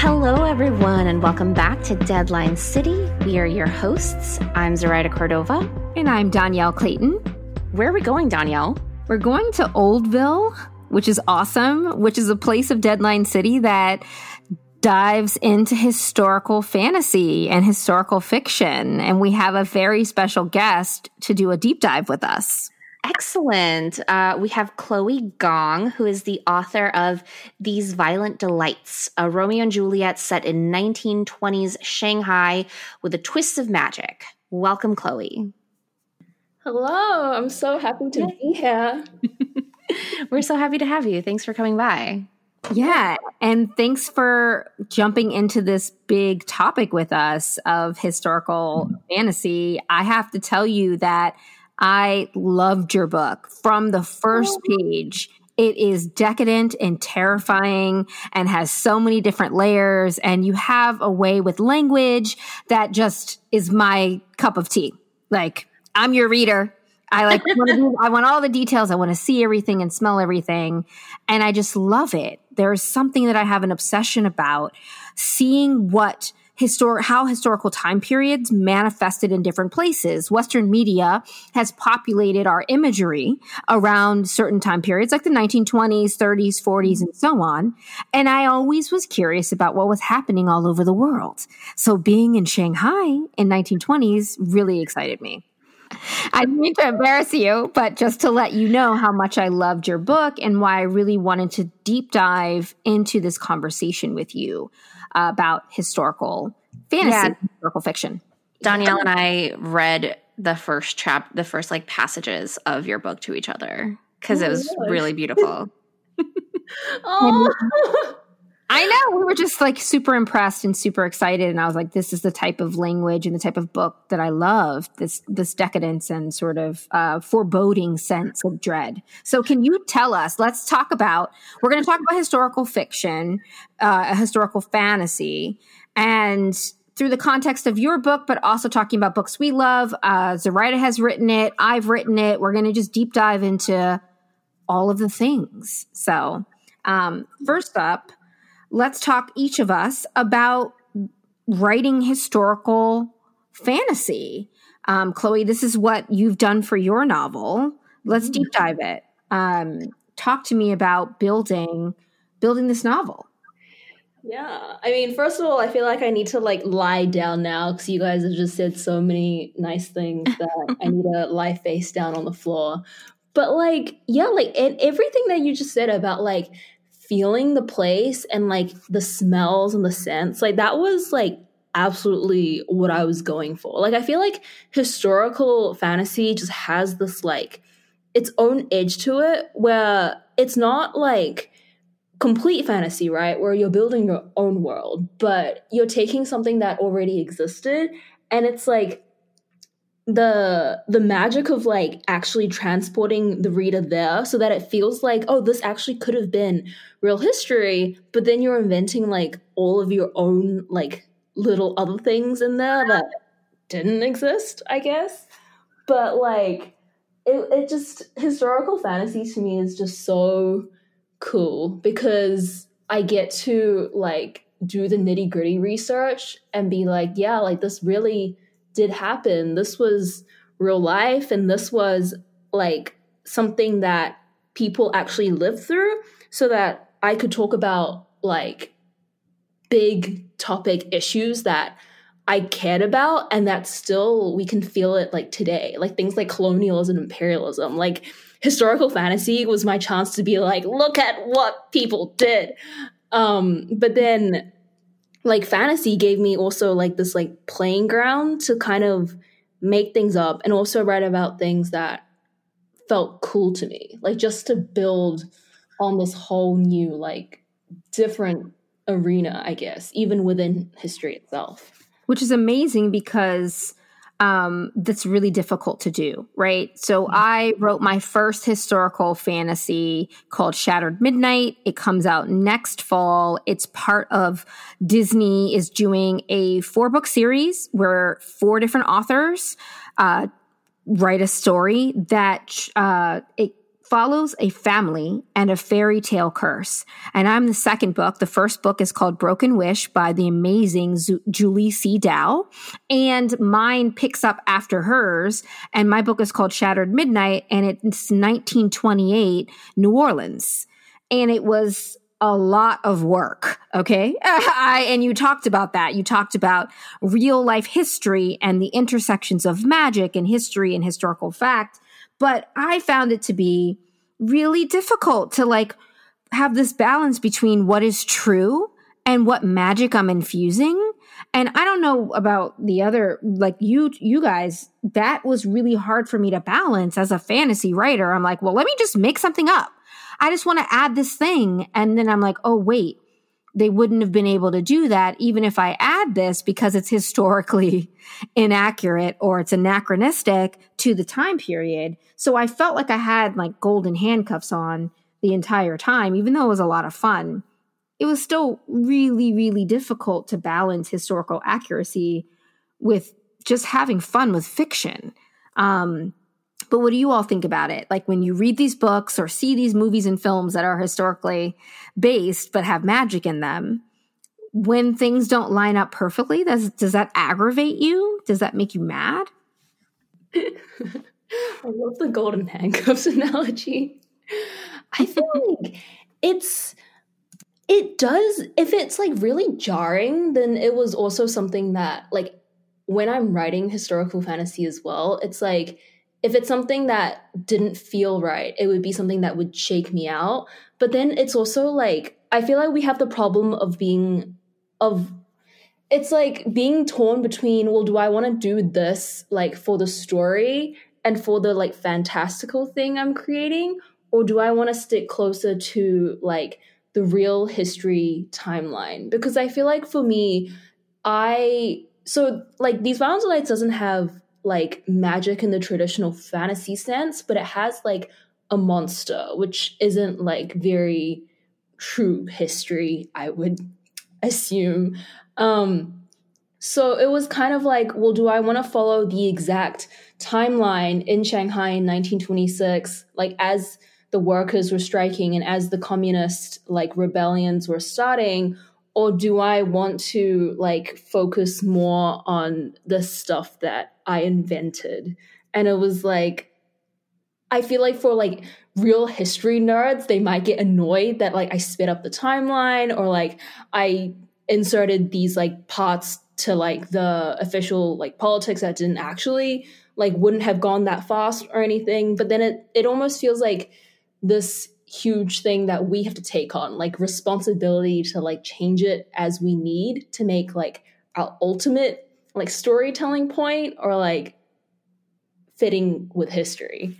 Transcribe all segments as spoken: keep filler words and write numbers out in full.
Hello, everyone, and welcome back to Deadline City. We are your hosts. I'm Zoraida Cordova. And I'm Danielle Clayton. Where are we going, Danielle? We're going to Oldville, which is awesome, which is a place of Deadline City that dives into historical fantasy and historical fiction. And we have a very special guest to do a deep dive with us. Excellent. Uh, we have Chloe Gong, who is the author of These Violent Delights, a Romeo and Juliet set in nineteen twenties Shanghai with a twist of magic. Welcome, Chloe. Hello. I'm so happy to be here. We're so happy to have you. Thanks for coming by. Yeah, and thanks for jumping into this big topic with us of historical fantasy. I have to tell you that I loved your book from the first page. It is decadent and terrifying and has so many different layers. And you have a way with language that just is my cup of tea. Like, I'm your reader. I like, want to do, I want all the details. I want to see everything and smell everything. And I just love it. There's something that I have an obsession about, seeing what Histor- how historical time periods manifested in different places. Western media has populated our imagery around certain time periods, like the nineteen twenties, thirties, forties, and so on. And I always was curious about what was happening all over the world. So being in Shanghai in nineteen twenties really excited me. I didn't mean to embarrass you, but just to let you know how much I loved your book and why I really wanted to deep dive into this conversation with you uh, about historical fantasy, yeah. historical fiction. Danielle and I read the first chap, the first like passages of your book to each other because oh, it was gosh. really beautiful. Oh. I know. We were just like super impressed and super excited. And I was like, this is the type of language and the type of book that I love, this this decadence and sort of uh, foreboding sense of dread. So can you tell us, let's talk about, we're going to talk about historical fiction, uh, a historical fantasy, and through the context of your book, but also talking about books we love. Uh, Zoraida has written it. I've written it. We're going to just deep dive into all of the things. So um, first up, let's talk, each of us, about writing historical fantasy. Um, Chloe, this is what you've done for your novel. Let's deep dive it. Um, talk to me about building building this novel. Yeah. I mean, first of all, I feel like I need to like lie down now because you guys have just said so many nice things that I need to lie face down on the floor. But like, yeah, like and everything that you just said about like feeling the place and like the smells and the scents, like that was like absolutely what I was going for. Like I feel like historical fantasy just has this like its own edge to it where it's not like complete fantasy, right? Where you're building your own world, but you're taking something that already existed and it's like the the magic of like actually transporting the reader there so that it feels like, oh, this actually could have been real history, but then you're inventing like all of your own like little other things in there that didn't exist, I guess. But like it, it just historical fantasy to me is just so cool because I get to like do the nitty-gritty research and be like, yeah, like this really did happen. This was real life and this was like something that people actually lived through so that I could talk about like big topic issues that I cared about and that still we can feel it like today, like things like colonialism and imperialism. Like historical fantasy was my chance to be like, look at what people did. Um, but then like fantasy gave me also like this like playing ground to kind of make things up and also write about things that felt cool to me, like just to build on this whole new like different arena, I guess, even within history itself. Which is amazing because um, that's really difficult to do, right? So I wrote my first historical fantasy called Shattered Midnight. It comes out next fall. It's part of Disney is doing a four book series where four different authors uh, write a story that uh, it follows a family and a fairy tale curse. And I'm the second book. The first book is called Broken Wish by the amazing Z- Julie C. Dow. And mine picks up after hers. And my book is called Shattered Midnight. And it's nineteen twenty-eight, New Orleans. And it was a lot of work. Okay. I, and you talked about that. You talked about real life history and the intersections of magic and history and historical fact. But I found it to be really difficult to like have this balance between what is true and what magic I'm infusing. And I don't know about the other, like you, you guys, that was really hard for me to balance as a fantasy writer. I'm like, well, let me just make something up. I just want to add this thing. And then I'm like, oh, wait, they wouldn't have been able to do that even if I add this because it's historically inaccurate or it's anachronistic to the time period. So I felt like I had like golden handcuffs on the entire time, even though it was a lot of fun. It was still really, really difficult to balance historical accuracy with just having fun with fiction. Um, but what do you all think about it? Like when you read these books or see these movies and films that are historically based but have magic in them, when things don't line up perfectly, does does that aggravate you? Does that make you mad? I love the golden handcuffs analogy. I feel like it's it does, if it's like really jarring, then it was also something that like when I'm writing historical fantasy as well, it's like if it's something that didn't feel right, it would be something that would shake me out. But then it's also like, I feel like we have the problem of being, of, it's like being torn between, well, do I want to do this like for the story and for the like fantastical thing I'm creating? Or do I want to stick closer to like the real history timeline? Because I feel like for me, I, so like These Violent Delights doesn't have like magic in the traditional fantasy sense, but it has like a monster, which isn't like very true history, I would assume. Um, so it was kind of like, well, do I want to follow the exact timeline in Shanghai in nineteen twenty-six, like as the workers were striking and as the communist like rebellions were starting? Or do I want to like focus more on the stuff that I invented? And it was like, I feel like for like real history nerds, they might get annoyed that like I sped up the timeline or like I inserted these like parts to like the official like politics that didn't actually like wouldn't have gone that fast or anything. But then it it almost feels like this huge thing that we have to take on, like responsibility to like change it as we need to make like our ultimate like storytelling point or like fitting with history.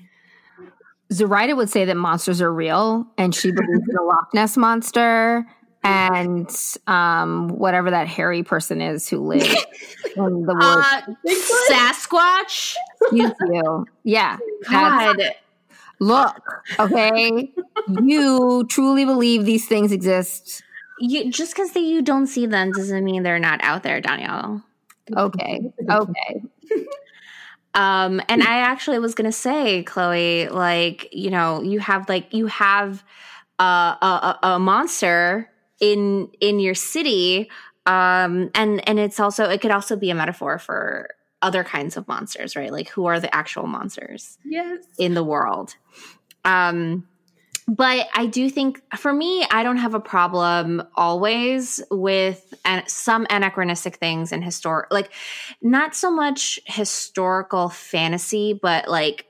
Zoraida would say that monsters are real and she believes in the Loch Ness monster and um, whatever that hairy person is who lives in the woods. Uh, Sasquatch? Excuse you. Yeah. God. Look, okay, you truly believe these things exist. You, just because you don't see them doesn't mean they're not out there, Danielle. Okay, okay. Um, and I actually was going to say, Chloe, like, you know, you have like, you have uh, a, a monster in, in your city. Um, and, and it's also, it could also be a metaphor for other kinds of monsters, right? Like who are the actual monsters yes. in the world? Um, but I do think for me, I don't have a problem always with an, some anachronistic things in historic, like not so much historical fantasy, but like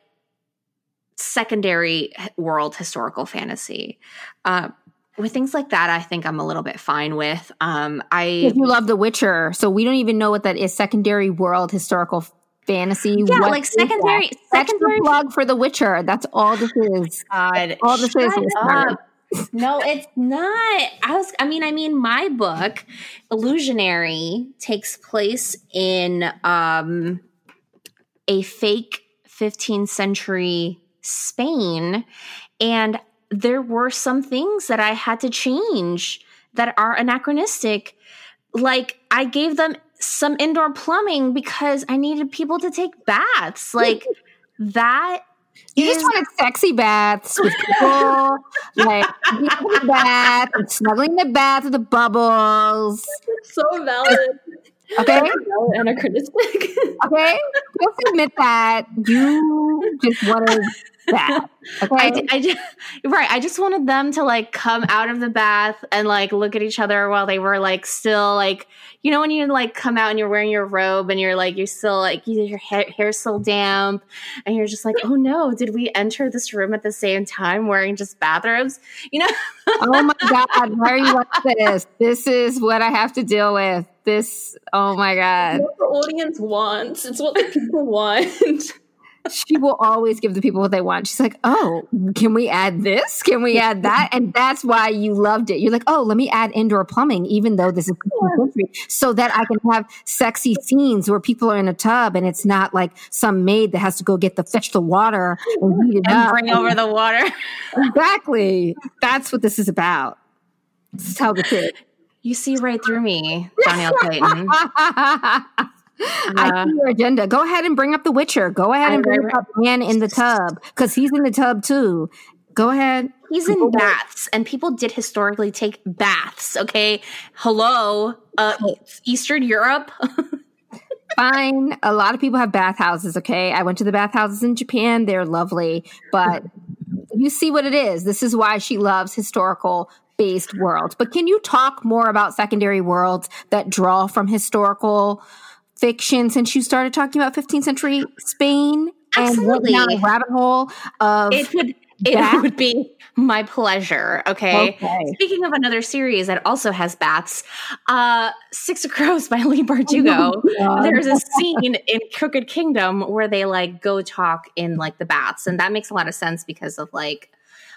secondary world historical fantasy. Uh, with things like that, I think I'm a little bit fine with. Um, I you love The Witcher, so we don't even know what that is. Secondary world historical fantasy. Yeah, what like secondary. That? Secondary That's the plug for The Witcher. That's all this is. God, all this is. is no, it's not. I was. I mean, I mean, my book, Illusionary, takes place in um, a fake fifteenth century Spain, and there were some things that I had to change that are anachronistic. Like I gave them some indoor plumbing because I needed people to take baths. Like that You just wanted sexy baths with people, like in the bath and snuggling in the bath with the bubbles. So valid. Okay. So anachronistic. Okay. Just admit that you just wanted that. Okay. I, I just, right. I just wanted them to like come out of the bath and like look at each other while they were like still like, you know, when you like come out and you're wearing your robe and you're like, you're still like, your hair, hair's still damp and you're just like, oh no, did we enter this room at the same time wearing just bathrobes? You know? Oh my God. Why are you like this? This is what I have to deal with. This, oh my God. It's what the audience wants. It's what the people want. She will always give the people what they want. She's like, oh, can we add this? Can we add that? And that's why you loved it. You're like, oh, let me add indoor plumbing, even though this is country, so that I can have sexy scenes where people are in a tub and it's not like some maid that has to go get the fetch the water and heat it and up. bring over the water. Exactly. That's what this is about. Just tell the truth. You see right through me, Danielle Clayton. I see your agenda. Go ahead and bring up The Witcher. Go ahead and bring up Man in the Tub because he's in the tub too. Go ahead. He's in baths, and people did historically take baths. Okay, hello, uh, Eastern Europe. Fine. A lot of people have bathhouses. Okay, I went to the bathhouses in Japan. They're lovely, but you see what it is. This is why she loves historical based worlds. But can you talk more about secondary worlds that draw from historical fiction, since you started talking about fifteenth century Spain? Absolutely. And went down a rabbit hole of it would it baths? would be my pleasure. Okay? okay. Speaking of another series that also has baths, uh, Six of Crows by Leigh Bardugo. Oh There's a scene in Crooked Kingdom where they like go talk in like the baths, and that makes a lot of sense because of like,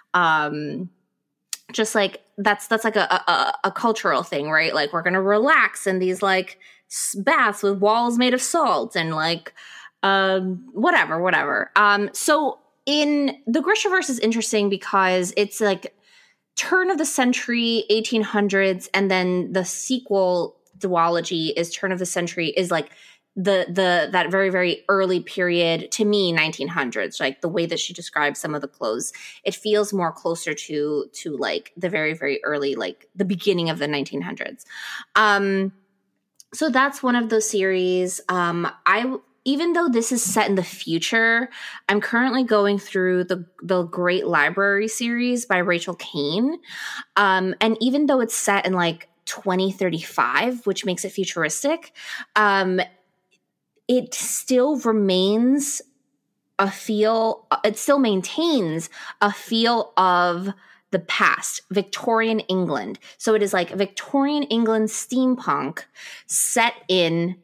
um, just like that's that's like a a, a cultural thing, right? Like we're gonna relax in these like baths with walls made of salt and like um whatever whatever um so in the Grishaverse is interesting because it's like turn of the century eighteen hundreds, and then the sequel duology is turn of the century is like the the that very very early period, to me nineteen hundreds, like the way that she describes some of the clothes, it feels more closer to to like the very very early, like the beginning of the nineteen hundreds. um So that's one of those series. Um, I even though this is set in the future, I'm currently going through the the Great Library series by Rachel Kane. Um, and even though it's set in like twenty thirty-five, which makes it futuristic, um, it still remains a feel. It still maintains a feel of the past, Victorian England. So it is like Victorian England steampunk set in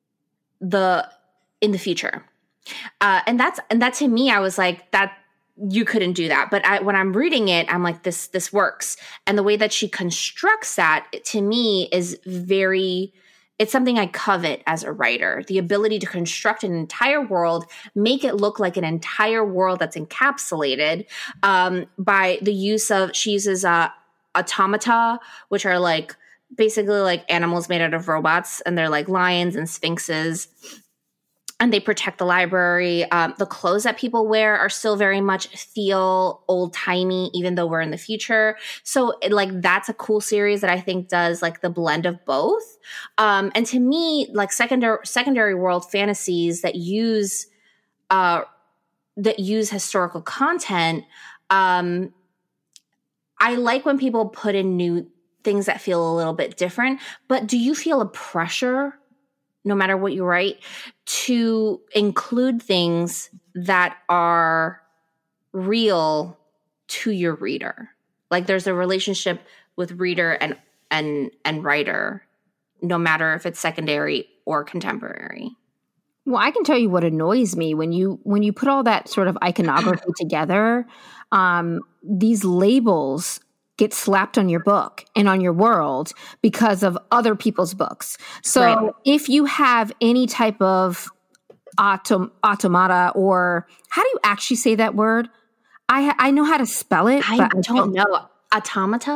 the in the future, uh, and that's and that to me, I was like, that you couldn't do that. But I, when I'm reading it, I'm like, this this works, and the way that she constructs that to me is very. It's something I covet as a writer, the ability to construct an entire world, make it look like an entire world that's encapsulated um, by the use of, she uses uh, automata, which are like basically like animals made out of robots, and they're like lions and sphinxes. And they protect the library. Um, the clothes that people wear are still very much feel old-timey, even though we're in the future. So it, like that's a cool series that I think does like the blend of both. Um, and to me, like secondary secondary world fantasies that use uh, that use historical content, um, I like when people put in new things that feel a little bit different. But do you feel a pressure, no matter what you write, to include things that are real to your reader? Like there's a relationship with reader and and and writer, no matter if it's secondary or contemporary. Well, I can tell you what annoys me when you when you put all that sort of iconography together. Um, these labels get slapped on your book and on your world because of other people's books. So right. If you have any type of autom- automata, or how do you actually say that word? I I know how to spell it. I, but don't, I don't know. Automata?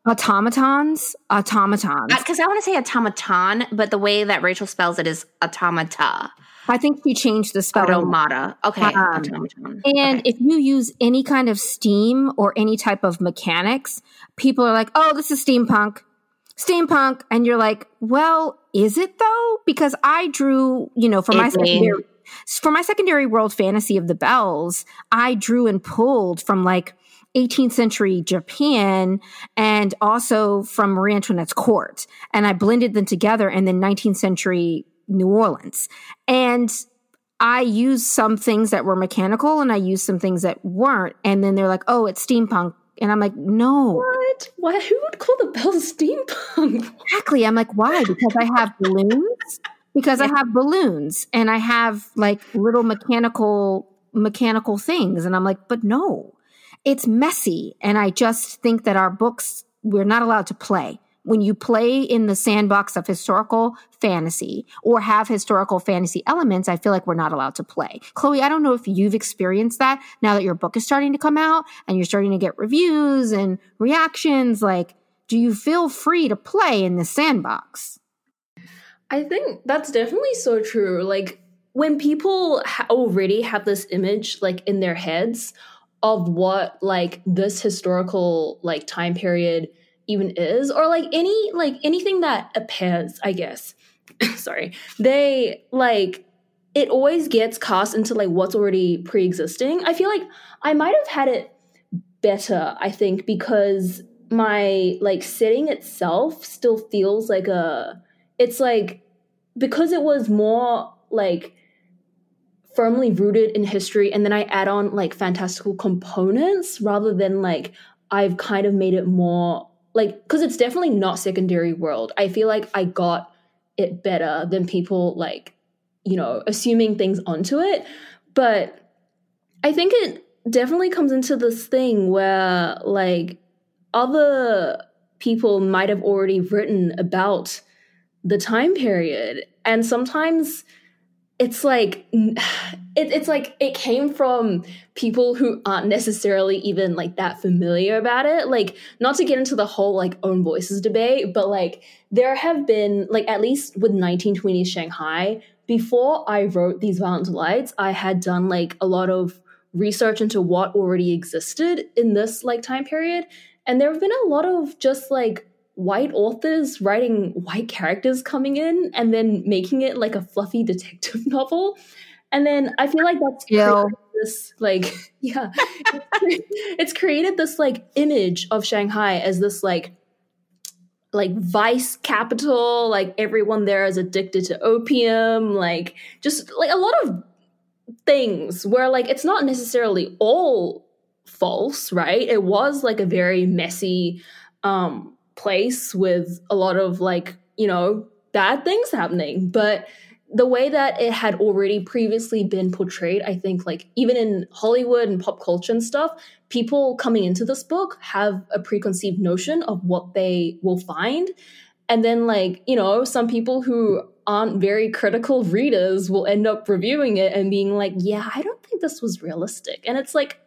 Automatons? Automatons. Because I want to say automaton, but the way that Rachel spells it is automata. I think she changed the spelling. Automata. Okay. Um, automaton. And Okay. if you use any kind of steam or any type of mechanics, people are like, oh, this is steampunk. Steampunk. And you're like, well, is it though? Because I drew, you know, for my It may. secondary for my secondary world fantasy of the Bells, I drew and pulled from like eighteenth century Japan and also from Marie Antoinette's court. And I blended them together and then nineteenth century New Orleans. And I used some things that were mechanical and I used some things that weren't. And then they're like, oh, it's steampunk. And I'm like, no. What? Why? Who would call the Bells steampunk? Exactly. I'm like, why? Because I have balloons? Because I have balloons and I have like little mechanical mechanical things. And I'm like, but no, it's messy. And I just think that our books, we're not allowed to play. When you play in the sandbox of historical fantasy or have historical fantasy elements, I feel like we're not allowed to play. Chloe, I don't know if you've experienced that now that your book is starting to come out and you're starting to get reviews and reactions. Like, do you feel free to play in the sandbox? I think that's definitely so true. Like, when people ha- already have this image, like, in their heads of what, like, this historical, like, time period even is, or, like, any, like, anything that appears, I guess. Sorry. They, like, it always gets cast into, like, what's already pre-existing. I feel like I might have had it better, I think, because my, like, setting itself still feels like a... It's like, because it was more like firmly rooted in history and then I add on like fantastical components rather than like I've kind of made it more like, because it's definitely not secondary world. I feel like I got it better than people like, you know, assuming things onto it. But I think it definitely comes into this thing where like other people might have already written about the time period. And sometimes it's like, it, it's like it came from people who aren't necessarily even like that familiar about it. Like, not to get into the whole like own voices debate, but like there have been like, at least with nineteen twenties Shanghai, before I wrote These Violent Delights, I had done like a lot of research into what already existed in this like time period. And there have been a lot of just like white authors writing white characters coming in and then making it like a fluffy detective novel. And then I feel like that's Ew. this like, yeah, it's created this like image of Shanghai as this like, like vice capital, like everyone there is addicted to opium, like just like a lot of things where like it's not necessarily all false, right? It was like a very messy, um, place with a lot of like, you know, bad things happening. But the way that it had already previously been portrayed, I think like even in Hollywood and pop culture and stuff, people coming into this book have a preconceived notion of what they will find. And then like, you know, some people who aren't very critical readers will end up reviewing it and being like, yeah, I don't think this was realistic. And it's like,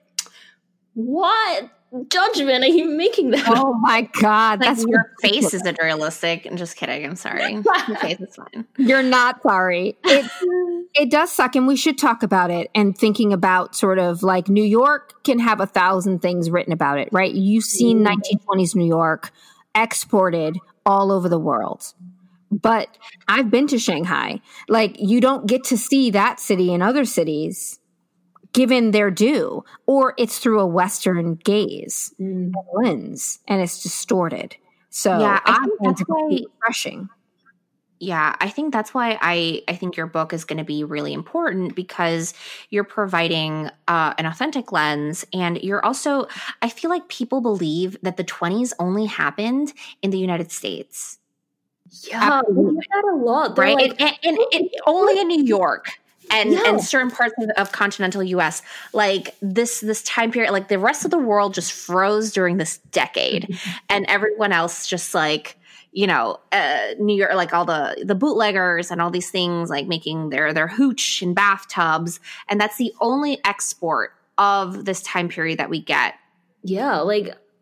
what judgment are you making that? Oh my God. Like That's your ridiculous. face isn't realistic. I'm just kidding. I'm sorry. Your face is fine. You're not sorry. It, it does suck, and we should talk about it. And thinking about sort of like New York can have a thousand things written about it, right? You've seen nineteen twenties New York exported all over the world. But I've been to Shanghai. Like, you don't get to see that city in other cities given their due, or it's through a Western gaze Mm. lens, and it's distorted. So Yeah, I I think think that's it's why- refreshing. Yeah, I think that's why I, I think your book is going to be really important, because you're providing uh, an authentic lens, and you're also, I feel like people believe that the twenties only happened in the United States, Yeah, we Absolutely. hear that a lot. They're right? like, and, and, and only in New York and, Yeah. and certain parts of, of continental U S. Like this this time period, like the rest of the world just froze during this decade, and everyone else just like, you know, uh, New York, like all the the bootleggers and all these things, like making their their hooch in bathtubs, and that's the only export of this time period that we get. yeah, like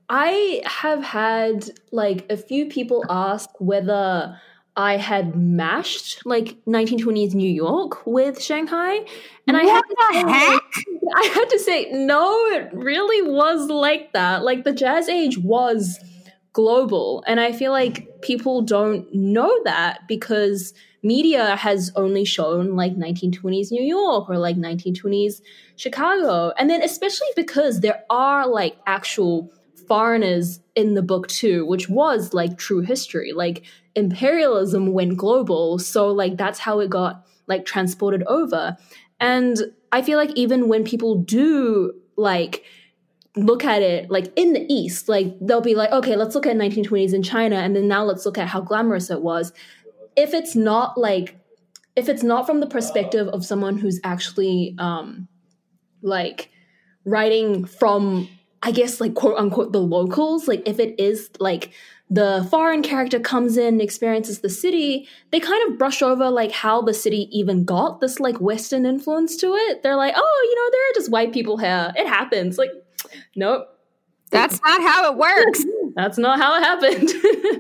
I have had like a few people ask whether I had mashed like nineteen twenties New York with Shanghai, and I had What to the say, heck? I had to say no, it really was like that. Like the Jazz Age was global, and I feel like people don't know that because media has only shown like nineteen twenties New York or like nineteen twenties Chicago, and then especially because there are like actual foreigners in the book too, which was like true history. Like imperialism went global, so like that's how it got like transported over. And I feel like even when people do like look at it like in the East, like they'll be like, okay, let's look at nineteen twenties in China, and then now let's look at how glamorous it was. If it's not like, if it's not from the perspective of someone who's actually um like writing from, I guess, like quote unquote the locals, like if it is like the foreign character comes in and experiences the city, they kind of brush over like how the city even got this like Western influence to it. They're like, oh, you know, there are just white people here. It happens. Like, nope. That's not how it works. That's not how it happened.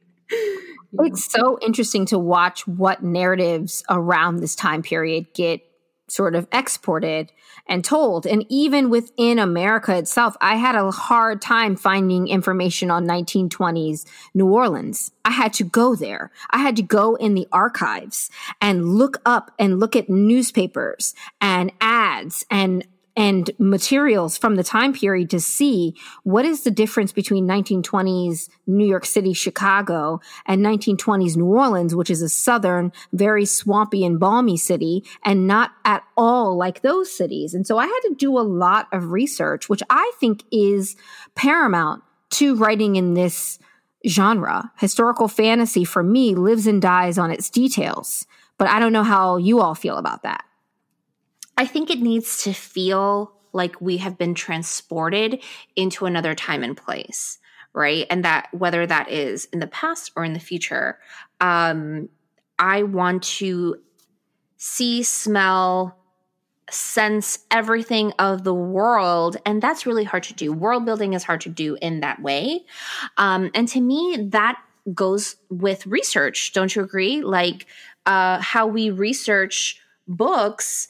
It's so interesting to watch what narratives around this time period get sort of exported and told. And even within America itself, I had a hard time finding information on nineteen twenties New Orleans. I had to go there. I had to go in the archives and look up and look at newspapers and ads and and materials from the time period to see what is the difference between nineteen twenties New York City, Chicago, and nineteen twenties New Orleans, which is a southern, very swampy and balmy city, and not at all like those cities. And so I had to do a lot of research, which I think is paramount to writing in this genre. Historical fantasy, for me, lives and dies on its details. But I don't know how you all feel about that. I think it needs to feel like we have been transported into another time and place, right? And that whether that is in the past or in the future, um, I want to see, smell, sense everything of the world. And that's really hard to do. World building is hard to do in that way. Um, and to me, that goes with research. Don't you agree? Like uh, how we research books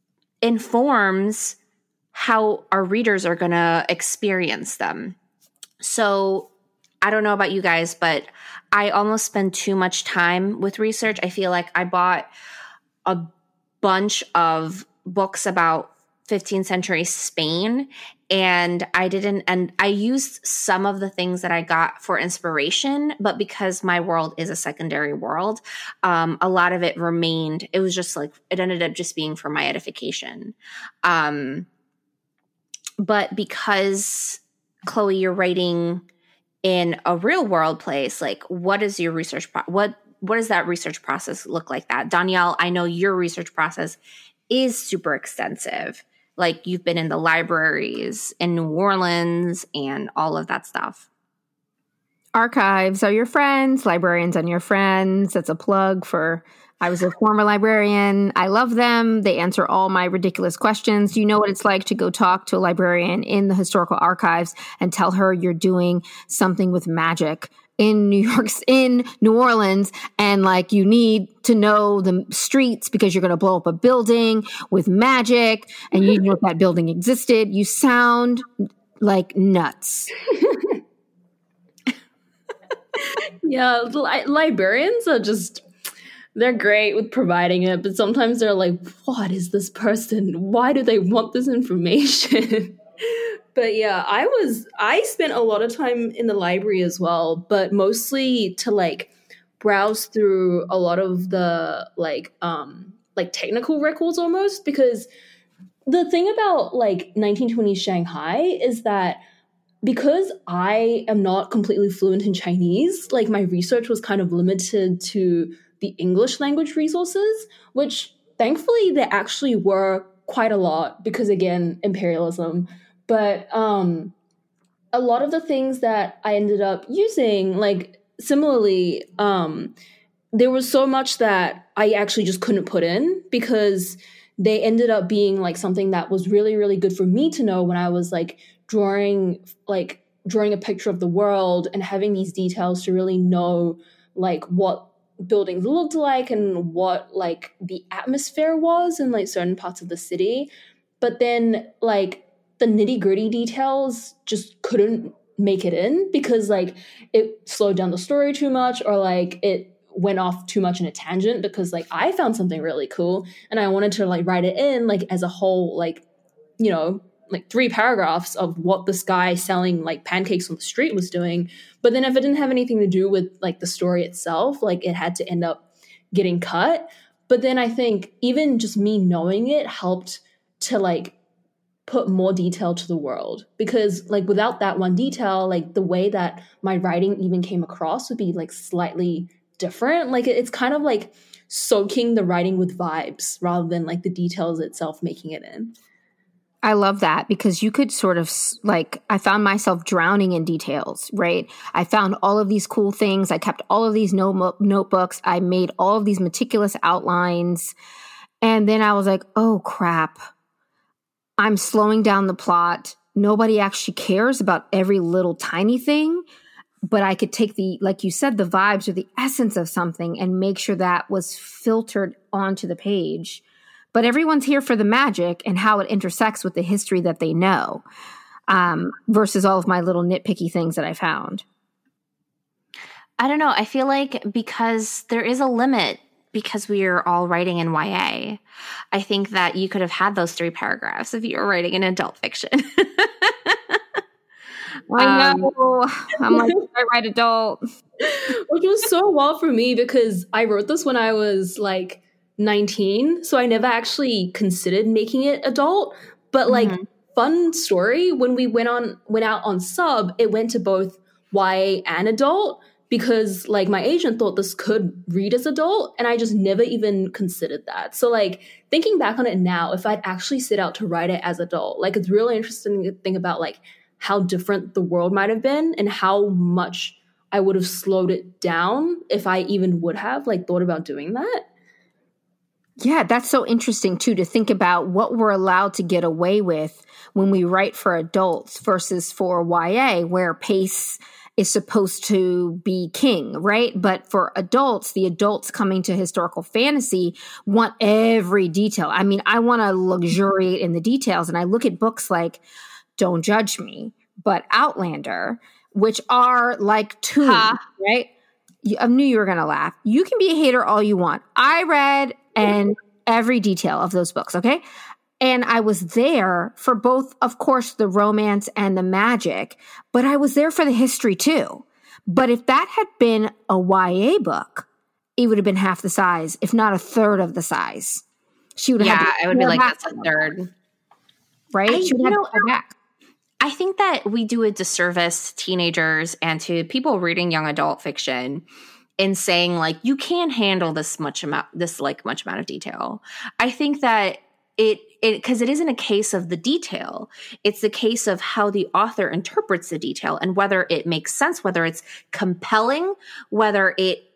informs how our readers are going to experience them. So I don't know about you guys, but I almost spend too much time with research. I feel like I bought a bunch of books about fifteenth century Spain, and I didn't, and I used some of the things that I got for inspiration, but because my world is a secondary world, um, a lot of it remained, it was just like, it ended up just being for my edification. Um, but because, Chloe, you're writing in a real world place, like what is your research, pro- what, what does that research process look like that? Danielle, I know your research process is super extensive. Like you've been in the libraries in New Orleans and all of that stuff. Archives are your friends. Librarians are your friends. That's a plug for, I was a former librarian. I love them. They answer all my ridiculous questions. You know what it's like to go talk to a librarian in the historical archives and tell her you're doing something with magic in New York, in New Orleans, and like you need to know the streets because you're going to blow up a building with magic and you know if that building existed. You sound like nuts. Yeah, li- librarians are just, they're great with providing it, but sometimes they're like, what is this person? Why do they want this information? But yeah, I was, I spent a lot of time in the library as well, but mostly to like browse through a lot of the like, um, like technical records almost, because the thing about like nineteen twenties Shanghai is that because I am not completely fluent in Chinese, like my research was kind of limited to the English language resources, which thankfully there actually were quite a lot because again, imperialism. But um, a lot of the things that I ended up using, like similarly, um, there was so much that I actually just couldn't put in because they ended up being like something that was really, really good for me to know when I was like drawing like drawing a picture of the world and having these details to really know like what buildings looked like and what like the atmosphere was in like certain parts of the city. But then like the nitty gritty details just couldn't make it in because like it slowed down the story too much, or like it went off too much in a tangent because like I found something really cool and I wanted to like write it in like as a whole, like, you know, like three paragraphs of what this guy selling like pancakes on the street was doing. But then if it didn't have anything to do with like the story itself, like it had to end up getting cut. But then I think even just me knowing it helped to like put more detail to the world, because like without that one detail, like the way that my writing even came across would be like slightly different. Like it's kind of like soaking the writing with vibes rather than like the details itself making it in. I love that, because you could sort of like, I found myself drowning in details, right? I found all of these cool things. I kept all of these note- notebooks. I made all of these meticulous outlines. And then I was like, oh crap, I'm slowing down the plot. Nobody actually cares about every little tiny thing, but I could take the, like you said, the vibes or the essence of something and make sure that was filtered onto the page. But everyone's here for the magic and how it intersects with the history that they know, um, versus all of my little nitpicky things that I found. I don't know. I feel like because there is a limit, because we are all writing in Y A, I think that you could have had those three paragraphs if you were writing in adult fiction. I know. Um, I'm like, I write adult. Which was so wild for me because I wrote this when I was like nineteen, so I never actually considered making it adult. But like, mm-hmm. fun story, when we went on went out on sub, it went to both Y A and adult, because like my agent thought this could read as adult, and I just never even considered that. So like thinking back on it now, if I'd actually set out to write it as adult, like it's really interesting to think about like how different the world might have been and how much I would have slowed it down if I even would have like thought about doing that. Yeah, that's so interesting too, to think about what we're allowed to get away with when we write for adults versus for Y A, where pace is supposed to be king, right? But for adults, the adults coming to historical fantasy want every detail. I mean, I want to luxuriate in the details. And I look at books like Don't Judge Me, but Outlander, which are like two, huh. right? I knew you were going to laugh. You can be a hater all you want. I read and every detail of those books, okay? And I was there for both, of course, the romance and the magic, but I was there for the history too. But if that had been a Y A book, it would have been half the size, if not a third of the size. She would have yeah, had to it would be like that's a third. Right? I, she would have know, to go back. I think that we do a disservice to teenagers and to people reading young adult fiction in saying like, you can't handle this much amount, this like much amount of detail. I think that it, it, cause it isn't a case of the detail. It's the case of how the author interprets the detail and whether it makes sense, whether it's compelling, whether it,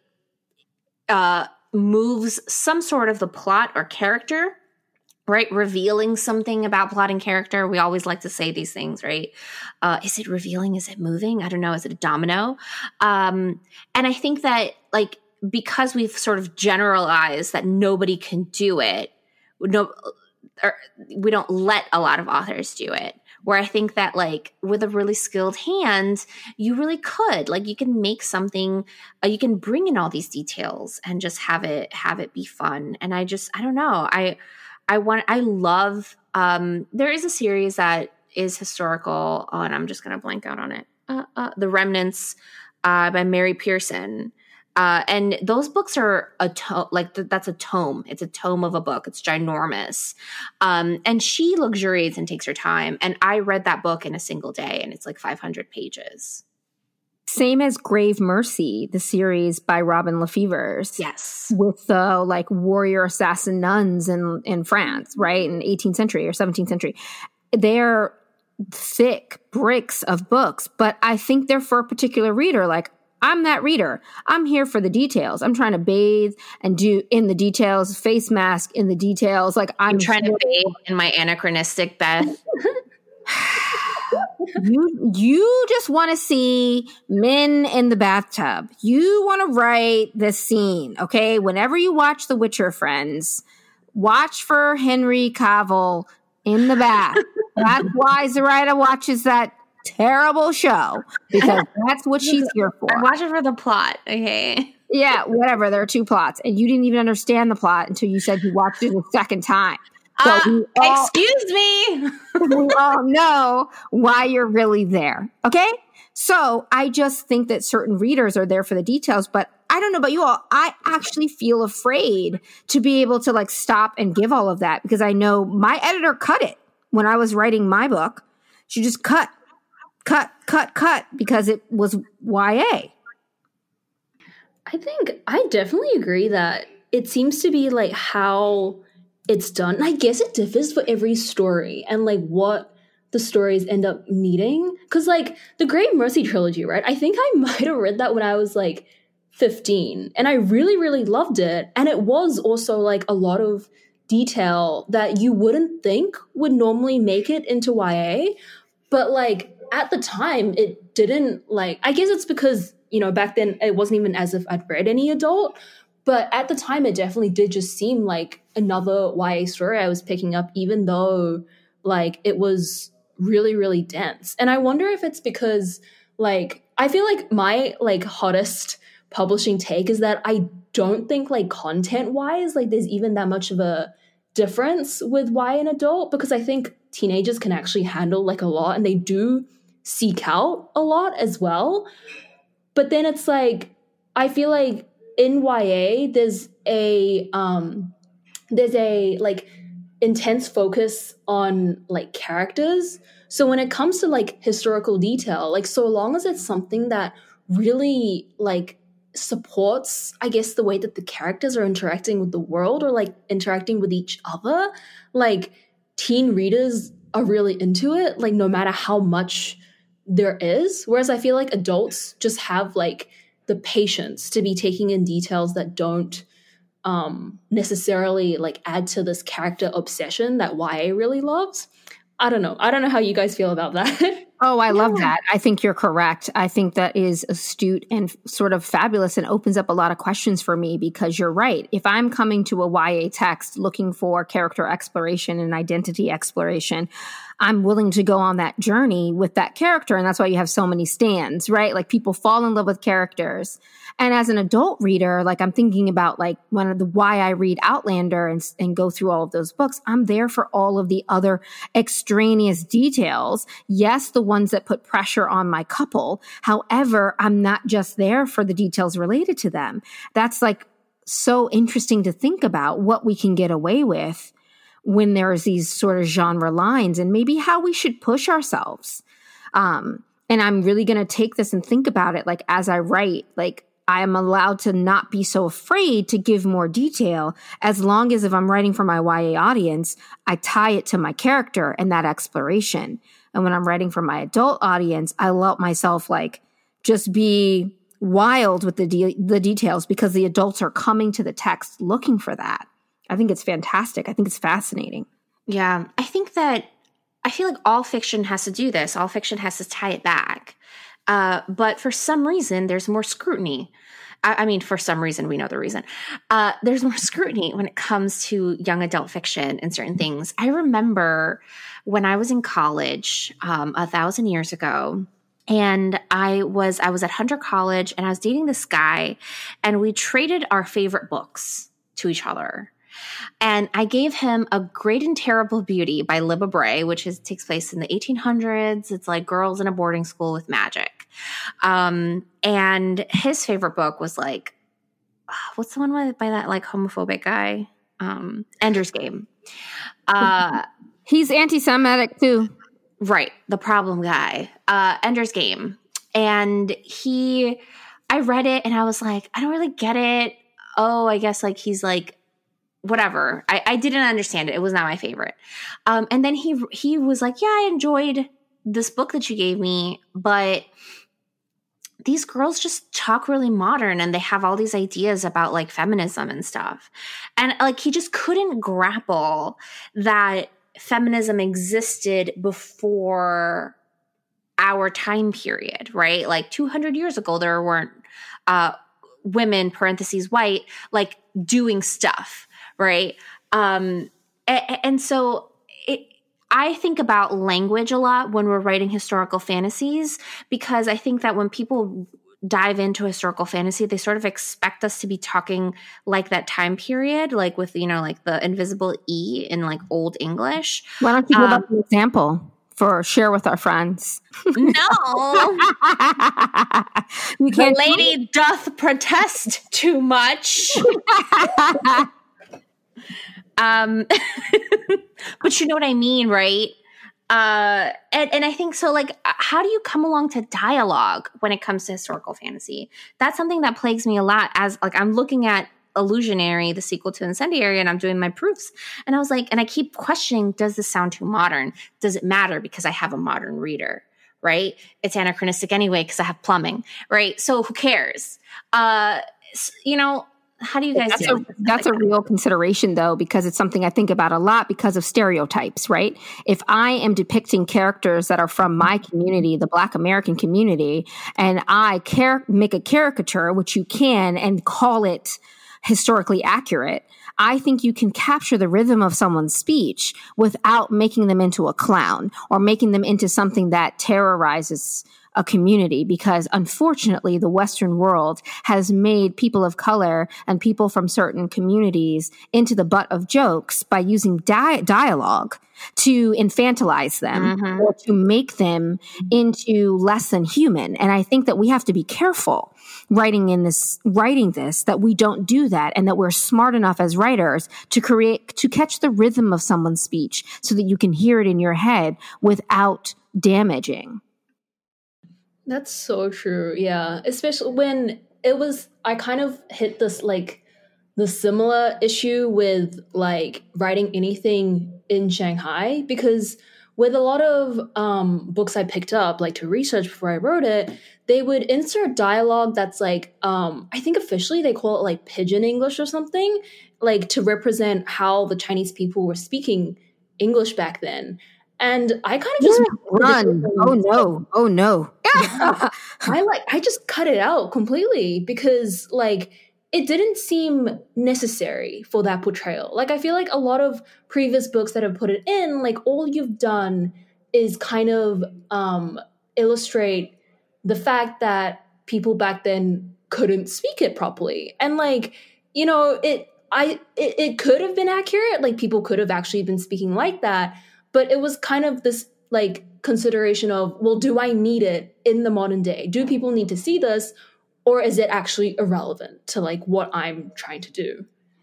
uh, moves some sort of the plot or character, right? Revealing something about plot and character. We always like to say these things, right? Uh, is it revealing? Is it moving? I don't know. Is it a domino? Um, and I think that like, because we've sort of generalized that nobody can do it, no, or we don't let a lot of authors do it, where I think that like with a really skilled hand, you really could, like you can make something, uh, you can bring in all these details and just have it, have it be fun. And I just, I don't know. I, I want, I love, um, there is a series that is historical. Oh, and I'm just going to blank out on it. Uh, uh, The Remnants, uh, by Mary Pearson. Uh, and those books are a to- like th- that's a tome. It's a tome of a book. It's ginormous. Um, and she luxuriates and takes her time. And I read that book in a single day, and it's like five hundred pages. Same as Grave Mercy, the series by Robin Lefevers. Yes. With the like warrior assassin nuns in, in France, right? In eighteenth century or seventeenth century. They're thick bricks of books, but I think they're for a particular reader. Like, I'm that reader. I'm here for the details. I'm trying to bathe and do in the details, face mask in the details. Like I'm You're trying to bathe in my anachronistic Beth. you you just want to see men in the bathtub. You want to write this scene, okay? Whenever you watch The Witcher, friends, watch for Henry Cavill in the bath. That's why Zoraida watches that terrible show, because that's what she's here for. I watch it for the plot, okay? Yeah, whatever. There are two plots, and you didn't even understand the plot until you said you watched it a second time. So uh, we all, excuse me. we all know why you're really there. Okay? So I just think that certain readers are there for the details, but I don't know about you all. I actually feel afraid to be able to like stop and give all of that, because I know my editor cut it when I was writing my book. She just cut, cut, cut, cut because it was Y A. I think I definitely agree that it seems to be like how it's done. And I guess it differs for every story and like what the stories end up needing. Because like the Great Mercy trilogy, right? I think I might have read that when I was like fifteen. And I really, really loved it. And it was also like a lot of detail that you wouldn't think would normally make it into Y A. But like at the time, it didn't like, I guess it's because, you know, back then it wasn't even as if I'd read any adult. But at the time, it definitely did just seem like another Y A story I was picking up, even though like it was really, really dense. And I wonder if it's because like, I feel like my like hottest publishing take is that I don't think like content wise, like there's even that much of a difference with Y A and adult, because I think teenagers can actually handle like a lot and they do seek out a lot as well. But then it's like, I feel like in Y A, there's a, um, there's a like intense focus on like characters. So when it comes to like historical detail, like so long as it's something that really like supports, I guess, the way that the characters are interacting with the world or like interacting with each other, like teen readers are really into it, like no matter how much there is. Whereas I feel like adults just have like the patience to be taking in details that don't um, necessarily like add to this character obsession that Y A really loves. I don't know. I don't know how you guys feel about that. Oh, I love that. I think you're correct. I think that is astute and sort of fabulous and opens up a lot of questions for me, because you're right. If I'm coming to a Y A text looking for character exploration and identity exploration, I'm willing to go on that journey with that character. And that's why you have so many stands, right? Like people fall in love with characters. And as an adult reader, like I'm thinking about like one of the why I read Outlander and, and go through all of those books. I'm there for all of the other extraneous details. Yes, the ones that put pressure on my couple. However, I'm not just there for the details related to them. That's like so interesting to think about what we can get away with when there's these sort of genre lines, and maybe how we should push ourselves. Um, and I'm really going to take this and think about it. Like as I write, like I am allowed to not be so afraid to give more detail, as long as if I'm writing for my Y A audience, I tie it to my character and that exploration. And when I'm writing for my adult audience, I let myself like just be wild with the de- the details, because the adults are coming to the text looking for that. I think it's fantastic. I think it's fascinating. Yeah. I think that I feel like all fiction has to do this. All fiction has to tie it back. Uh, but for some reason, there's more scrutiny. I, I mean, for some reason, we know the reason. Uh, there's more scrutiny when it comes to young adult fiction and certain things. I remember when I was in college um, a thousand years ago, and I was I was at Hunter College, and I was dating this guy, and we traded our favorite books to each other. And I gave him A Great and Terrible Beauty by Libba Bray, which is takes place in the eighteen hundreds. It's like girls in a boarding school with magic. Um, and his favorite book was like, what's the one by, by that like homophobic guy? Um, Ender's Game. Uh, He's anti-Semitic too. Right. The problem guy. Uh, Ender's Game. And he, I read it and I was like, I don't really get it. Oh, I guess like he's like, whatever. I, I didn't understand it. It was not my favorite. Um, and then he he was like, yeah, I enjoyed this book that you gave me, but these girls just talk really modern and they have all these ideas about like feminism and stuff. And like he just couldn't grapple that feminism existed before our time period, right? Like two hundred years ago, there weren't uh, women, parentheses, white, like doing stuff, right? Um, and, and so it, I think about language a lot when we're writing historical fantasies, because I think that when people dive into historical fantasy, they sort of expect us to be talking like that time period, like with, you know, like the invisible E in like Old English. Why don't you give um, us an example for share with our friends? No. You can't. The lady doth protest too much. um, but you know what I mean, right? Uh, and, and I think so, like, how do you come along to dialogue when it comes to historical fantasy? That's something that plagues me a lot as, like, I'm looking at Illusionary, the sequel to Incendiary, and I'm doing my proofs. And I was like, and I keep questioning, does this sound too modern? Does it matter because I have a modern reader, right? It's anachronistic anyway because I have plumbing, right? So who cares? Uh, you know, how do you guys that's deal a, with stuff that's like a that? real consideration, though, because it's something I think about a lot because of stereotypes, right? If I am depicting characters that are from my community, the Black American community, and I car- make a caricature, which you can, and call it historically accurate, I think you can capture the rhythm of someone's speech without making them into a clown or making them into something that terrorizes a community, because unfortunately the Western world has made people of color and people from certain communities into the butt of jokes by using di- dialogue to infantilize them Mm-hmm. or to make them into less than human. And I think that we have to be careful writing in this, writing this, that we don't do that, and that we're smart enough as writers to create, to catch the rhythm of someone's speech so that you can hear it in your head without damaging. That's so true. Yeah. Especially when it was, I kind of hit this like the similar issue with like writing anything in Shanghai, because with a lot of um, books I picked up, like to research before I wrote it, they would insert dialogue that's like, um, I think officially they call it like pidgin English or something, like to represent how the Chinese people were speaking English back then. And I kind of just run. Oh no. Oh no. I like I just cut it out completely because like it didn't seem necessary for that portrayal. Like I feel like a lot of previous books that have put it in, like all you've done is kind of um, illustrate the fact that people back then couldn't speak it properly. And like, you know, it I it, it could have been accurate. Like people could have actually been speaking like that. But it was kind of this like consideration of, well, do I need it in the modern day? Do people need to see this? Or is it actually irrelevant to like what I'm trying to do?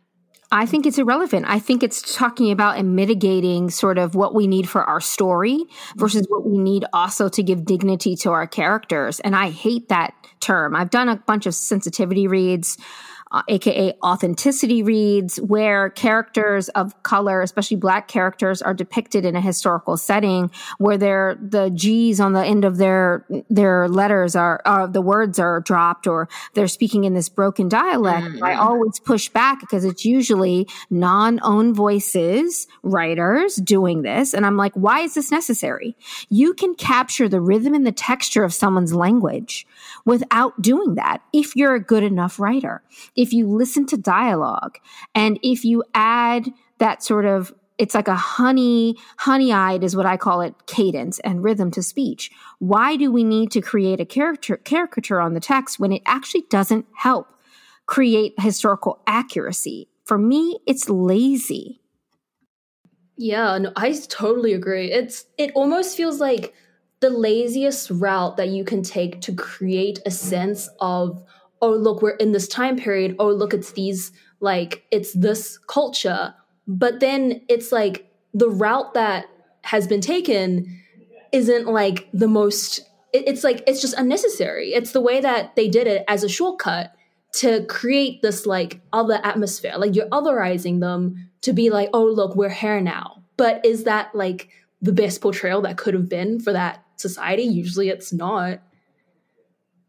I think it's irrelevant. I think it's talking about and mitigating sort of what we need for our story versus what we need also to give dignity to our characters. And I hate that term. I've done a bunch of sensitivity reads, Uh, A K A authenticity reads, where characters of color, especially Black characters, are depicted in a historical setting where they're, the G's on the end of their their letters are, uh, the words are dropped, or they're speaking in this broken dialect. Mm. I always push back because it's usually non-owned voices, writers doing this. And I'm like, why is this necessary? You can capture the rhythm and the texture of someone's language without doing that if you're a good enough writer. If you listen to dialogue and if you add that sort of, it's like a honey, honey-eyed is what I call it, cadence and rhythm to speech. Why do we need to create a character, caricature on the text when it actually doesn't help create historical accuracy? For me, it's lazy. Yeah, no, I totally agree. It's it almost feels like the laziest route that you can take to create a sense of, oh, look, we're in this time period. Oh, look, it's these, like, it's this culture. But then it's like the route that has been taken isn't like the most, it, it's like, it's just unnecessary. It's the way that they did it as a shortcut to create this like other atmosphere. Like you're otherizing them to be like, oh, look, we're here now. But is that like the best portrayal that could have been for that society? Usually it's not.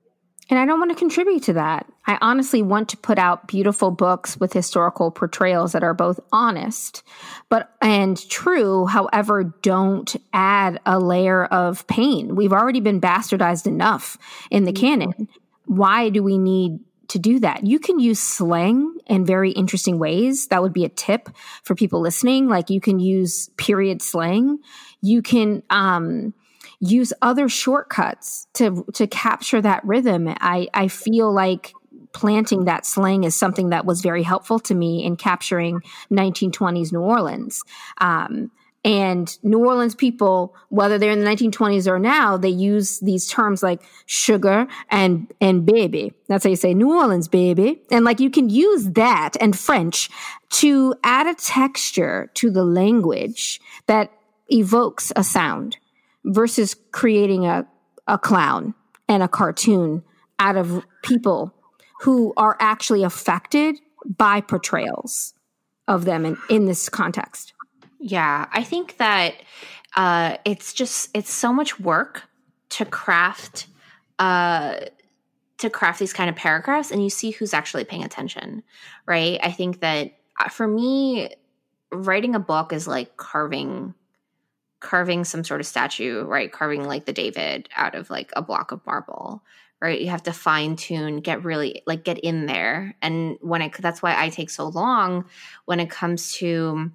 And I don't want to contribute to that. I honestly want to put out beautiful books with historical portrayals that are both honest but and true, however, don't add a layer of pain. We've already been bastardized enough in the canon. Why do we need to do that? You can use slang in very interesting ways. That would be a tip for people listening. Like, you can use period slang. You can um use other shortcuts to to capture that rhythm. I, I feel like planting that slang is something that was very helpful to me in capturing nineteen twenties New Orleans. Um, and New Orleans people, whether they're in the nineteen twenties or now, they use these terms like sugar and and baby. That's how you say New Orleans, baby. And like, you can use that and French to add a texture to the language that evokes a sound, versus creating a, a clown and a cartoon out of people who are actually affected by portrayals of them in, in this context. Yeah, I think that uh, it's just, it's so much work to craft, uh, to craft these kind of paragraphs, and you see who's actually paying attention, right? I think that uh, for me, writing a book is like carving carving some sort of statue, right? Carving like the David out of like a block of marble, right? You have to fine tune, get really like get in there. And when it, that's why I take so long when it comes to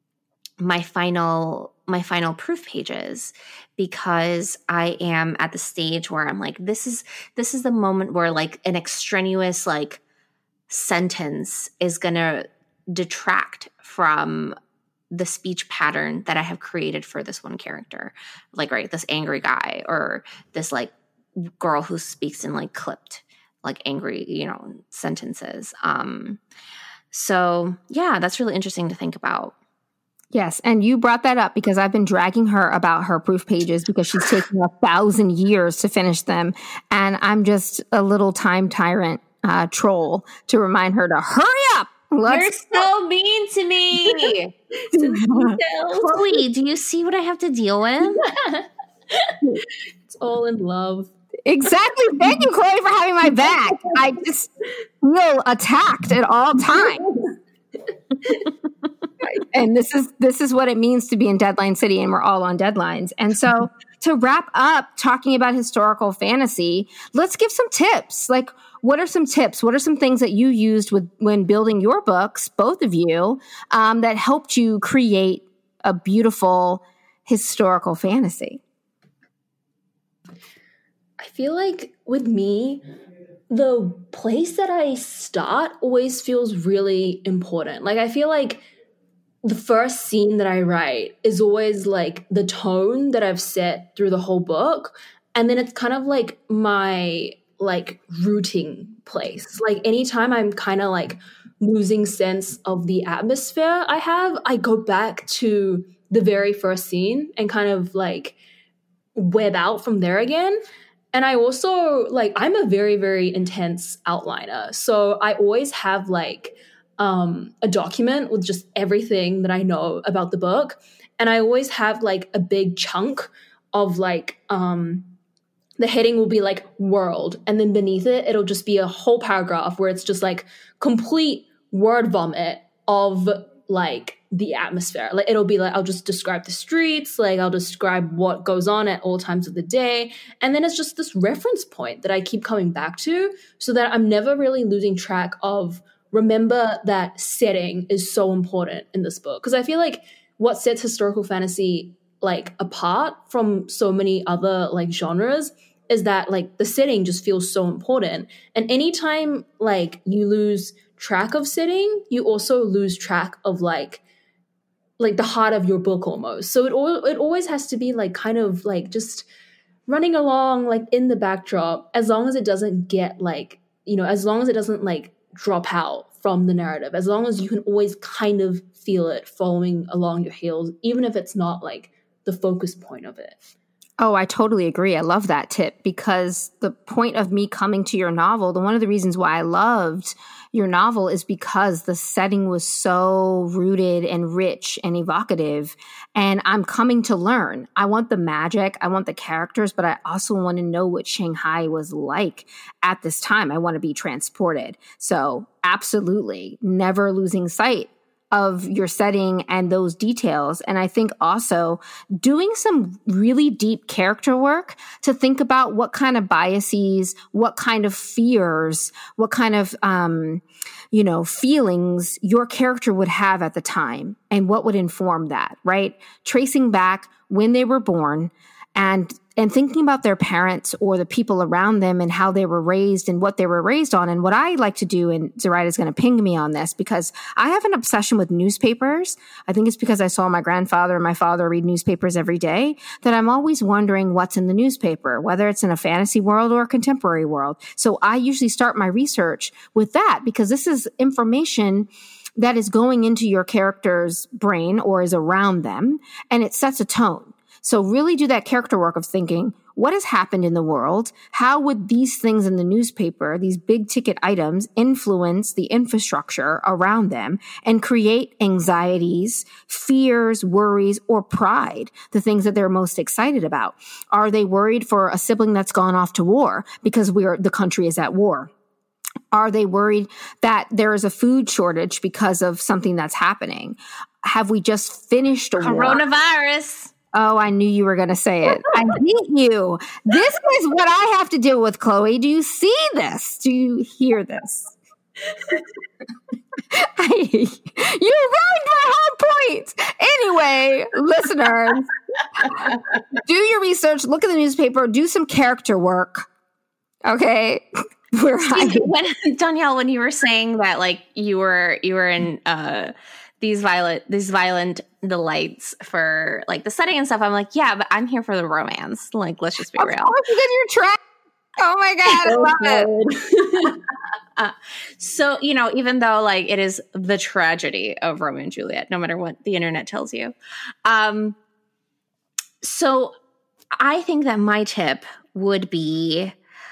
my final, my final proof pages, because I am at the stage where I'm like, this is, this is the moment where like an extraneous like sentence is going to detract from the speech pattern that I have created for this one character. Like, right, this angry guy, or this like girl who speaks in like clipped, like angry, you know, sentences. Um, so yeah, that's really interesting to think about. Yes. And you brought that up because I've been dragging her about her proof pages because she's taking a thousand years to finish them. And I'm just a little time tyrant uh, troll to remind her to hurry up. Let's You're so mean to me. Chloe, do you see what I have to deal with? It's all in love. Exactly. Thank you, Chloe, for having my back. I just feel attacked at all times. And this is this is what it means to be in Deadline City, and we're all on deadlines. And so to wrap up talking about historical fantasy, let's give some tips. Like, what are some tips? What are some things that you used with when building your books, both of you, um, that helped you create a beautiful historical fantasy? I feel like with me, the place that I start always feels really important. Like, I feel like the first scene that I write is always like the tone that I've set through the whole book. And then it's kind of like my like rooting place. Like, anytime I'm kind of like losing sense of the atmosphere I have, I go back to the very first scene and kind of like web out from there again. And I also like, I'm a very, very intense outliner. So I always have like um, a document with just everything that I know about the book. And I always have like a big chunk of like, um, the heading will be like world. And then beneath it, it'll just be a whole paragraph where it's just like complete word vomit of like the atmosphere. Like, it'll be like, I'll just describe the streets, like I'll describe what goes on at all times of the day. And then it's just this reference point that I keep coming back to so that I'm never really losing track of, remember that setting is so important in this book. Because I feel like what sets historical fantasy like apart from so many other like genres is that like the setting just feels so important. And anytime like you lose track of setting, you also lose track of like like the heart of your book almost. So it all it always has to be like kind of like just running along like in the backdrop, as long as it doesn't get like, you know, as long as it doesn't like drop out from the narrative, as long as you can always kind of feel it following along your heels, even if it's not like the focus point of it. Oh, I totally agree. I love that tip, because the point of me coming to your novel, the one of the reasons why I loved your novel is because the setting was so rooted and rich and evocative. And I'm coming to learn. I want the magic. I want the characters, but I also want to know what Shanghai was like at this time. I want to be transported. So absolutely, never losing sight of your setting and those details. And I think also doing some really deep character work to think about what kind of biases, what kind of fears, what kind of, um, you know, feelings your character would have at the time and what would inform that, right? Tracing back when they were born and and thinking about their parents or the people around them and how they were raised and what they were raised on. And what I like to do, and Zoraida is going to ping me on this, because I have an obsession with newspapers. I think it's because I saw my grandfather and my father read newspapers every day, that I'm always wondering what's in the newspaper, whether it's in a fantasy world or a contemporary world. So I usually start my research with that, because this is information that is going into your character's brain or is around them, and it sets a tone. So really do that character work of thinking, what has happened in the world? How would these things in the newspaper, these big ticket items, influence the infrastructure around them and create anxieties, fears, worries, or pride, the things that they're most excited about? Are they worried for a sibling that's gone off to war because we're, the country is at war? Are they worried that there is a food shortage because of something that's happening? Have we just finished a war? Coronavirus. Oh, I knew you were going to say it. I hate you. This is what I have to deal with, Chloe. Do you see this? Do you hear this? I, you ruined my whole point. Anyway, listeners, do your research, look at the newspaper, do some character work. Okay? We're See, when, Danielle, when you were saying that, like, you were you were in uh these violent these violent delights for like the setting and stuff, I'm like, yeah, but I'm here for the romance. Like, let's just be of real. Course, because you're trash. Oh my god, I love it. uh, so, you know, even though like it is the tragedy of Romeo and Juliet, no matter what the internet tells you. Um, so I think that my tip would be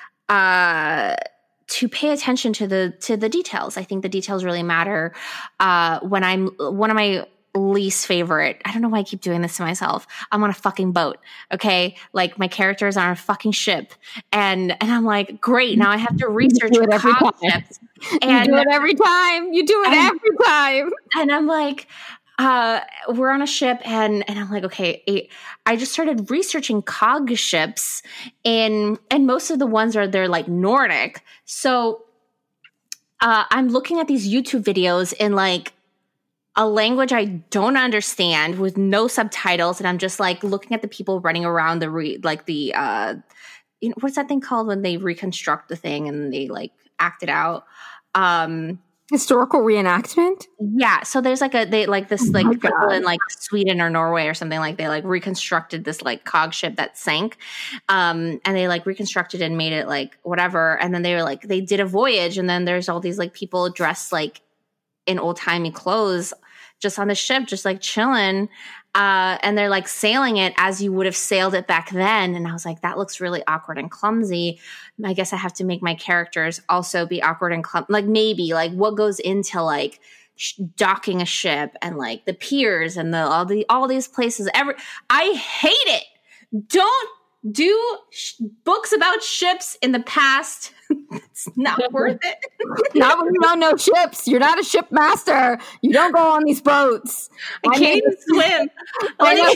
uh to pay attention to the to the details. I think the details really matter. Uh, when I'm one of my least favorite, I don't know why I keep doing this to myself. I'm on a fucking boat, okay? Like my character is on a fucking ship, and and I'm like, great. Now I have to research you do it every time. ships. And, you do it every time. You do it and, every time. And I'm like, uh, we're on a ship, and and I'm like, okay. I just started researching cog ships, and and most of the ones are they're like Nordic. So uh, I'm looking at these YouTube videos in like a language I don't understand with no subtitles, and I'm just like looking at the people running around the re- like the uh, you know, what's that thing called when they reconstruct the thing and they like act it out. Um, Historical reenactment? Yeah. So there's like a, they like this, Oh like my people God. in like Sweden or Norway or something, like they like reconstructed this like cog ship that sank. Um, and they like reconstructed and made it like whatever. And then they were like, they did a voyage. And then there's all these like people dressed like in old timey clothes just on the ship, just like chilling. Uh, and they're like sailing it as you would have sailed it back then. And I was like, that looks really awkward and clumsy. I guess I have to make my characters also be awkward and clumsy. Like maybe like what goes into like sh- docking a ship and like the piers and the all the all these places. Every I hate it. Don't do sh- books about ships in the past. It's not worth it. Not when you don't know ships. You're not a ship master. You don't go on these boats. I I can't mean- even swim. I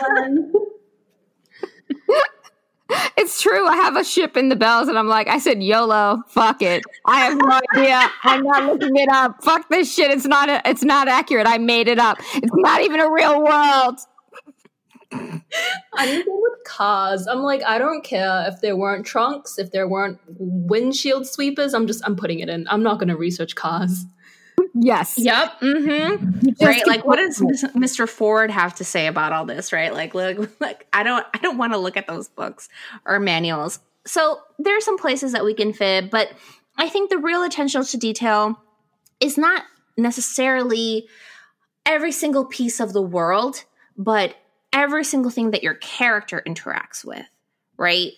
Like, It's true. I have a ship in the Bells, and I'm like, I said YOLO. Fuck it. I have no idea. I'm not looking it up. Fuck this shit. It's not. A, it's not accurate. I made it up. It's not even a real world. I'm the same with cars. I'm like, I don't care if there weren't trunks, if there weren't windshield sweepers. I'm just, I'm putting it in. I'm not going to research cars. Yes. Yep. Mm-hmm. Right. Like, what does Mister Ford have to say about all this? Right. Like, look, like I don't, I don't want to look at those books or manuals. So there are some places that we can fib, but I think the real attention to detail is not necessarily every single piece of the world, but every single thing that your character interacts with, right?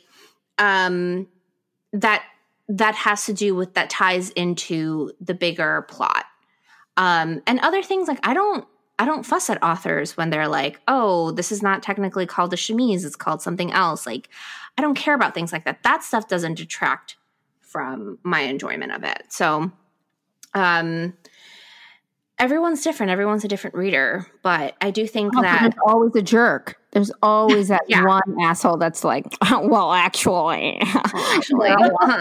Um, that that has to do with, that ties into the bigger plot. Um, and other things, like I don't I don't fuss at authors when they're like, oh, this is not technically called a chemise, it's called something else. Like, I don't care about things like that. That stuff doesn't detract from my enjoyment of it. So um, everyone's different. Everyone's a different reader. But I do think oh, that... There's always a jerk. There's always that yeah. one asshole that's like, well, actually, actually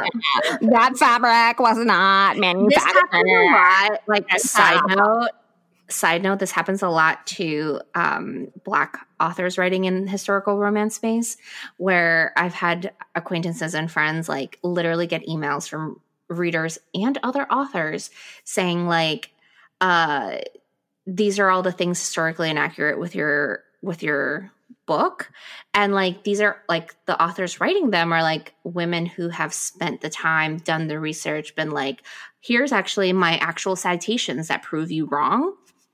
that fabric was not manufactured. This happens a lot. Like, a side note, side note, this happens a lot to um, Black authors writing in historical romance space, where I've had acquaintances and friends like literally get emails from readers and other authors saying like, uh, these are all the things historically inaccurate with your with your book. And like, these are like, the authors writing them are like women who have spent the time, done the research, been like, here's actually my actual citations that prove you wrong.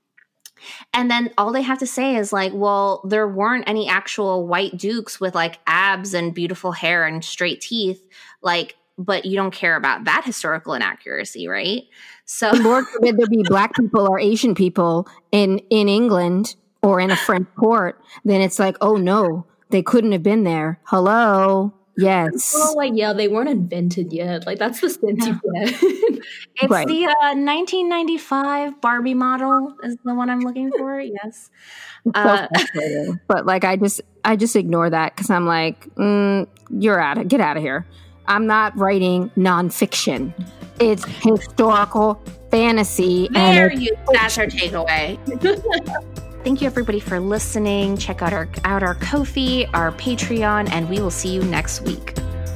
And then all they have to say is like, well, there weren't any actual white dukes with like abs and beautiful hair and straight teeth. Like, but you don't care about that historical inaccuracy, right? So Lord forbid there be Black people or Asian people in, in England or in a French court, then it's like, oh no, they couldn't have been there. Hello. Yes. Well, like, yeah, they weren't invented yet. Like, that's the sense you get. It's Right. the uh, nineteen ninety-five Barbie model is the one I'm looking for. Yes. Uh, So but like, I just, I just ignore that because I'm like, mm, you're out of, get out of here. I'm not writing nonfiction. It's historical fantasy. there and you, that's our takeaway. Thank you, everybody, for listening. Check out our out our Ko-fi, our Patreon, and we will see you next week.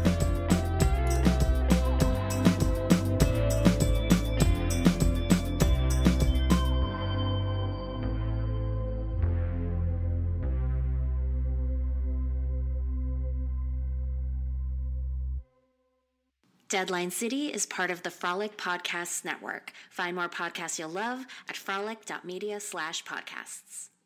Deadline City is part of the Frolic Podcasts Network. Find more podcasts you'll love at frolic dot media slash podcasts.